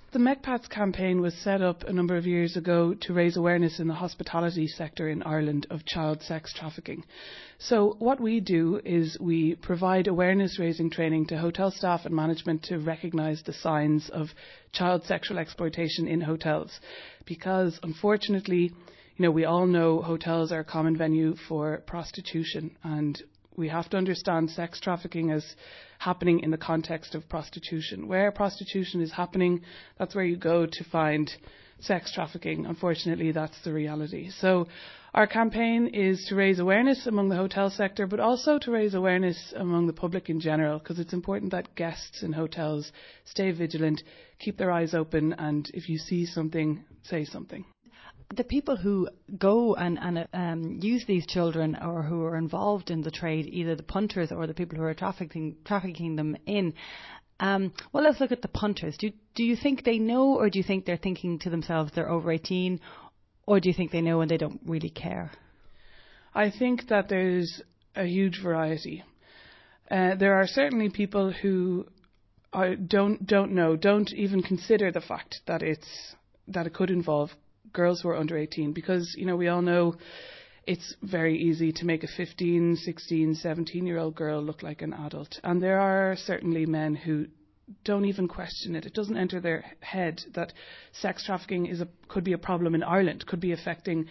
The MECPATS campaign was set up a number of years ago to raise awareness in the hospitality sector in Ireland of child sex trafficking. So what we do is we provide awareness-raising training to hotel staff and management to recognise the signs of child sexual exploitation in hotels. Because, unfortunately, we all know hotels are a common venue for prostitution, and we have to understand sex trafficking as happening in the context of prostitution. Where prostitution is happening, that's where you go to find sex trafficking. Unfortunately, that's the reality. So our campaign is to raise awareness among the hotel sector, but also to raise awareness among the public in general, because it's important that guests in hotels stay vigilant, keep their eyes open, and if you see something, say something. The people who go and use these children or who are involved in the trade, either the punters or the people who are trafficking them in, well, let's look at the punters. Do you think they know, or do you think they're thinking to themselves they're over 18, or do you think they know and they don't really care? I think that there's a huge variety. There are certainly people who don't know, don't even consider the fact that it could involve girls who are under 18, because we all know it's very easy to make a 15, 16, 17-year-old girl look like an adult, and there are certainly men who don't even question it. It doesn't enter their head that sex trafficking could be a problem in Ireland, could be affecting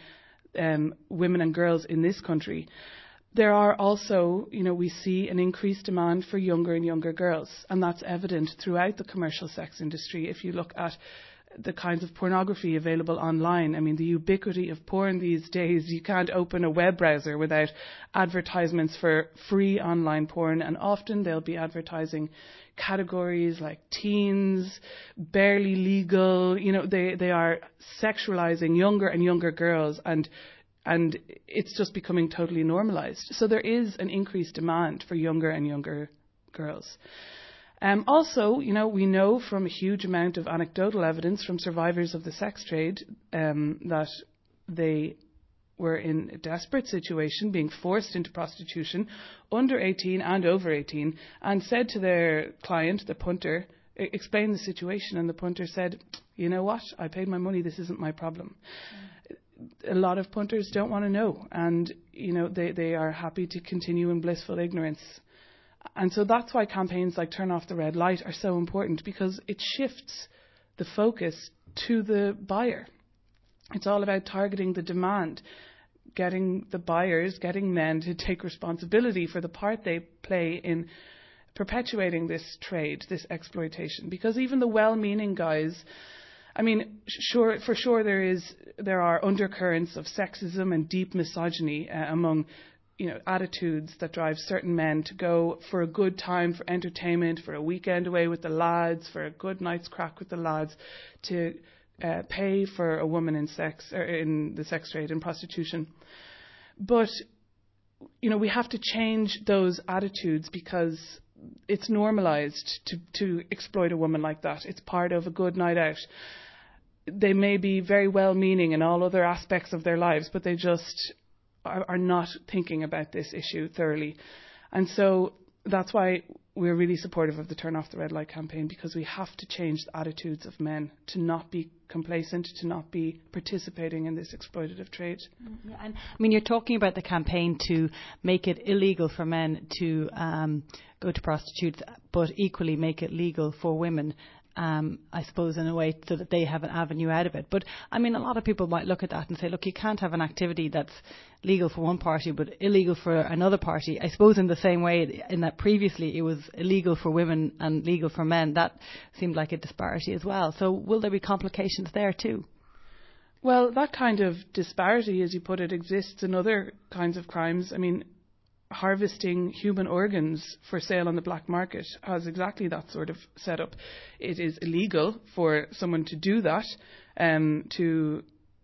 women and girls in this country. There are also, we see an increased demand for younger and younger girls, and that's evident throughout the commercial sex industry. If you look at the kinds of pornography available online. I mean, the ubiquity of porn these days, you can't open a web browser without advertisements for free online porn, and often they'll be advertising categories like teens, barely legal, they are sexualizing younger and younger girls, and it's just becoming totally normalized. So there is an increased demand for younger and younger girls. Also, we know from a huge amount of anecdotal evidence from survivors of the sex trade that they were in a desperate situation, being forced into prostitution, under 18 and over 18, and said to their client, the punter, explain the situation, and the punter said, you know what, I paid my money, this isn't my problem. A lot of punters don't want to know, and they are happy to continue in blissful ignorance. And so that's why campaigns like Turn Off the Red Light are so important, because it shifts the focus to the buyer. It's all about targeting the demand, getting the buyers, getting men to take responsibility for the part they play in perpetuating this trade, this exploitation. Because even the well-meaning guys, I mean, for sure there are undercurrents of sexism and deep misogyny among attitudes that drive certain men to go for a good time, for entertainment, for a weekend away with the lads, for a good night's crack with the lads, to pay for a woman in sex, or in the sex trade, in prostitution. But, we have to change those attitudes, because it's normalized to exploit a woman like that. It's part of a good night out. They may be very well-meaning in all other aspects of their lives, but they just are not thinking about this issue thoroughly. And so that's why we're really supportive of the Turn Off the Red Light campaign, because we have to change the attitudes of men to not be complacent, to not be participating in this exploitative trade. Yeah, and I mean, you're talking about the campaign to make it illegal for men to go to prostitutes, but equally make it legal for women, I suppose, in a way so that they have an avenue out of it. But, I mean, a lot of people might look at that and say, look, you can't have an activity that's legal for one party but illegal for another party. I suppose in the same way in that previously it was illegal for women and legal for men. That seemed like a disparity as well. So will there be complications there too? Well, that kind of disparity, as you put it, exists in other kinds of crimes. I mean, harvesting human organs for sale on the black market has exactly that sort of setup. It is illegal for someone to do that, to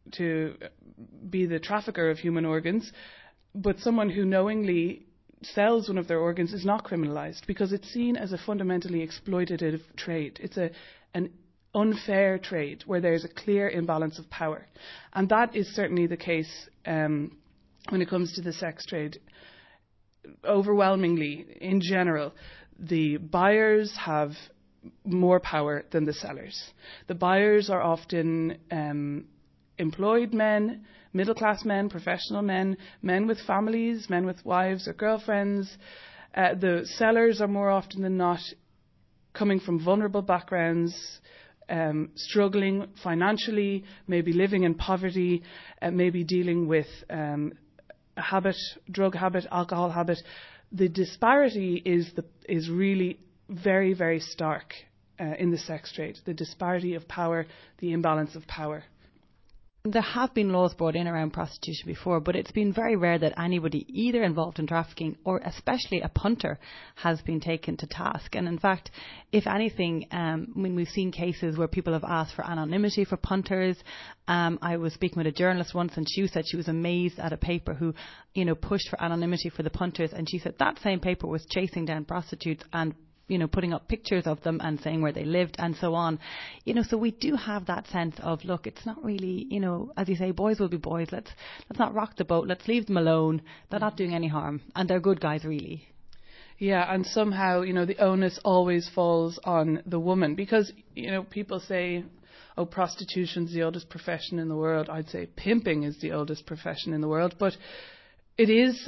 be the trafficker of human organs, but someone who knowingly sells one of their organs is not criminalised, because it's seen as a fundamentally exploitative trade. It's an unfair trade where there's a clear imbalance of power, and that is certainly the case when it comes to the sex trade. Overwhelmingly, in general, the buyers have more power than the sellers. The buyers are often employed men, middle-class men, professional men, men with families, men with wives or girlfriends. The sellers are more often than not coming from vulnerable backgrounds, struggling financially, maybe living in poverty, maybe dealing with a habit, drug habit, alcohol habit. The disparity is really very, very stark in the sex trade. The disparity of power, the imbalance of power. There have been laws brought in around prostitution before, but it's been very rare that anybody either involved in trafficking or especially a punter has been taken to task. And in fact, if anything, we've seen cases where people have asked for anonymity for punters. I was speaking with a journalist once, and she said she was amazed at a paper who, pushed for anonymity for the punters. And she said that same paper was chasing down prostitutes and putting up pictures of them and saying where they lived and so on. So we do have that sense of, look, it's not really, as you say, boys will be boys. Let's not rock the boat. Let's leave them alone. They're not doing any harm. And they're good guys, really. Yeah, and somehow, the onus always falls on the woman because, people say, oh, prostitution's the oldest profession in the world. I'd say pimping is the oldest profession in the world. But it is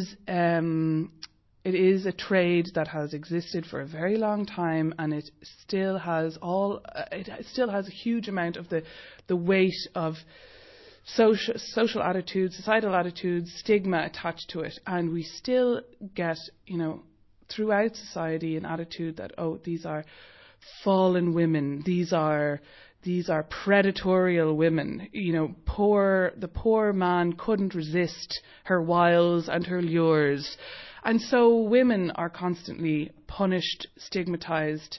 a trade that has existed for a very long time, and it still has a huge amount of the weight of social attitudes, societal attitudes, stigma attached to it, and we still get throughout society an attitude that, oh, these are fallen women, these are predatorial women. The poor man couldn't resist her wiles and her lures. And so women are constantly punished, stigmatized.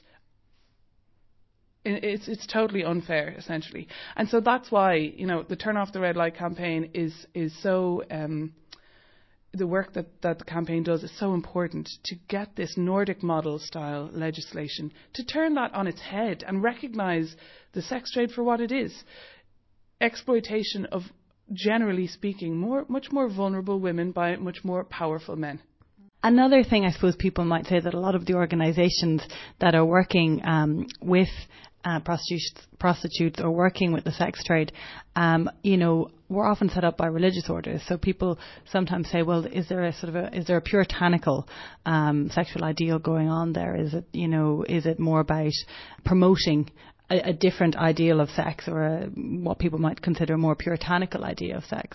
It's totally unfair, essentially. And so that's why, the Turn Off the Red Light campaign is so, the work that the campaign does is so important to get this Nordic model style legislation, to turn that on its head and recognise the sex trade for what it is. Exploitation of, generally speaking, much more vulnerable women by much more powerful men. Another thing I suppose people might say that a lot of the organisations that are working with prostitutes or working with the sex trade, were often set up by religious orders. So people sometimes say, well, is there a puritanical sexual ideal going on there? Is it more about promoting a different ideal of sex or what people might consider a more puritanical idea of sex?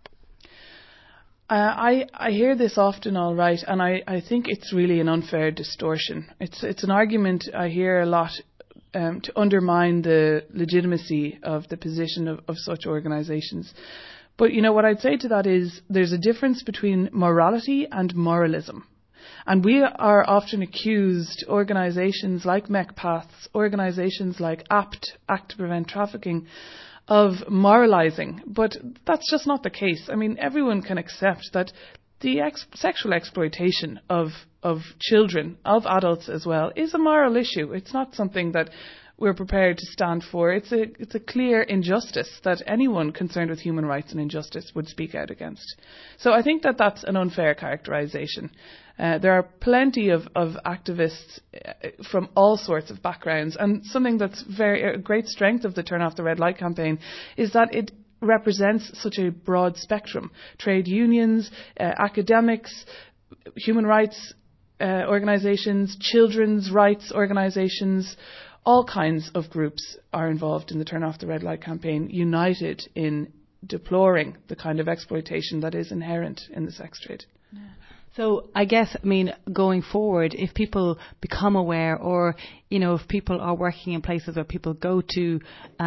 I hear this often, all right, and I think it's really an unfair distortion. It's an argument I hear a lot to undermine the legitimacy of the position of such organisations. But what I'd say to that is there's a difference between morality and moralism. And we are often accused, organisations like MECPATHS, organisations like APT, Act to Prevent Trafficking, of moralising, but that's just not the case. I mean, everyone can accept that the sexual exploitation of children, of adults as well, is a moral issue. It's not something that we're prepared to stand for. It's a clear injustice that anyone concerned with human rights and injustice would speak out against. So I think that that's an unfair characterisation. There are plenty of activists from all sorts of backgrounds, and something that's a great strength of the Turn Off the Red Light campaign is that it represents such a broad spectrum. Trade unions, academics, human rights organisations, children's rights organisations, all kinds of groups are involved in the Turn Off the Red Light campaign, united in deploring the kind of exploitation that is inherent in the sex trade. Yeah. So I guess, going forward, if people become aware or, if people are working in places where people go to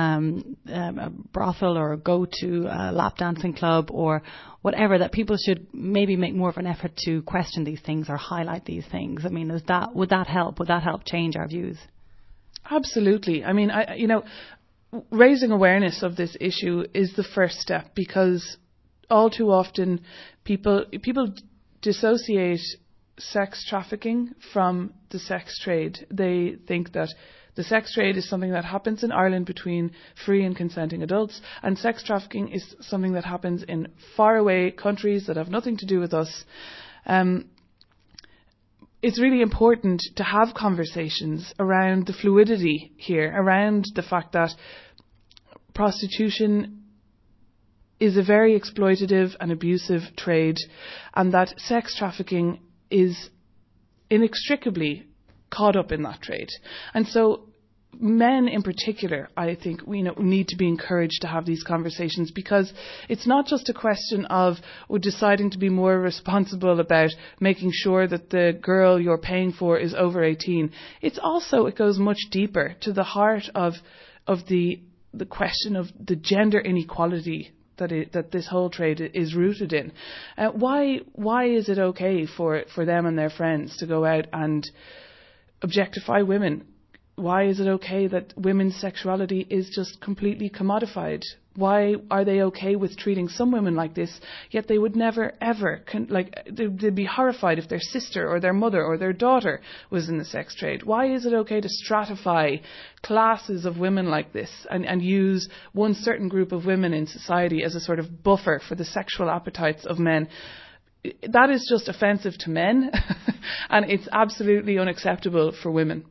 a brothel or go to a lap dancing club or whatever, that people should maybe make more of an effort to question these things or highlight these things. Would that help? Would that help change our views? Absolutely. Raising awareness of this issue is the first step, because all too often people dissociate sex trafficking from the sex trade. They think that the sex trade is something that happens in Ireland between free and consenting adults, and sex trafficking is something that happens in faraway countries that have nothing to do with us. it's really important to have conversations around the fluidity here, around the fact that prostitution is a very exploitative and abusive trade, and that sex trafficking is inextricably caught up in that trade. And so men in particular, I think, need to be encouraged to have these conversations, because it's not just a question of deciding to be more responsible about making sure that the girl you're paying for is over 18. It goes much deeper to the heart of the question of the gender inequality that this whole trade is rooted in. Why is it okay for them and their friends to go out and objectify women? Why is it okay that women's sexuality is just completely commodified? Why are they okay with treating some women like this, yet they would never, ever, they'd be horrified if their sister or their mother or their daughter was in the sex trade? Why is it okay to stratify classes of women like this and use one certain group of women in society as a sort of buffer for the sexual appetites of men? That is just offensive to men, and it's absolutely unacceptable for women.